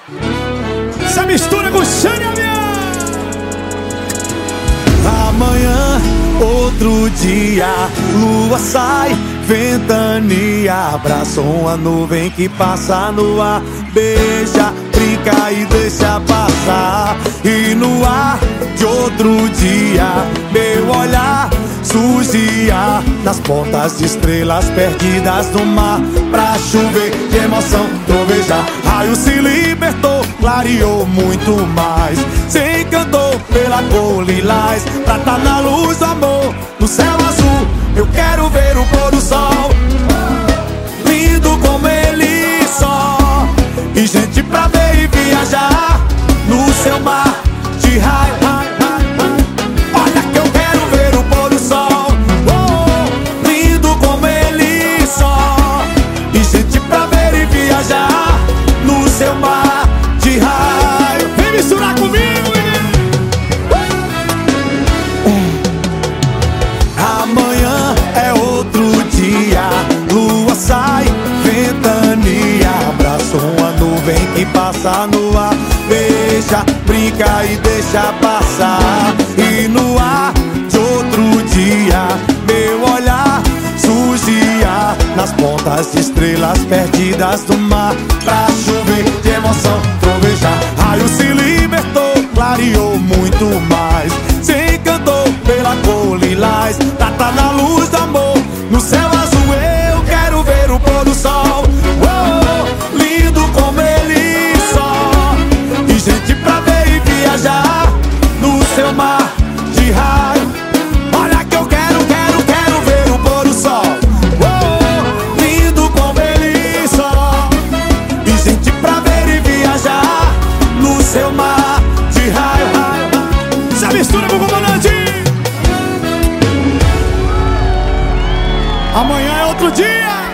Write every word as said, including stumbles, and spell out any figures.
Essa mistura com Xande Avião. Amanhã, outro dia, lua sai, ventania, abraça uma nuvem que passa no ar, beija, brinca e deixa passar. E no ar de outro dia, meu olhar surgia nas pontas de estrelas perdidas no mar, pra chover de emoção, trovejar. Raio se libertou, clareou muito mais, se encantou pela cor lilás, pra tá na luz do amor, no céu azul. Eu quero ver o pôr do sol, lindo como ele só, e gente pra ver e viajar no seu mar de raio. Olha que eu quero ver o pôr do sol, oh, lindo como ele só, e gente pra ver e viajar no seu mar de raio. Vem misturar comigo, menino. Amanhã é outro dia, lua sai, ventania, abraça uma nuvem que passa no ar, beija, brinca e deixa passar. E no ar de outro dia, meu olhar surgia nas pontas de estrelas perdidas do mar, pra chover de emoção, trovejar. Raio se libertou, clareou muito mais, se encantou pela cor lilás, tá, tá na luz do amor, no céu azul. Eu quero ver o pôr do sol, oh, lindo como ele só, e gente pra ver e viajar no seu mar de raio. Olha que eu quero, quero, quero ver o pôr do sol, oh, lindo como ele só, e gente pra ver e viajar no seu mar de raio. Essa mistura com o comandante. Amanhã é outro dia.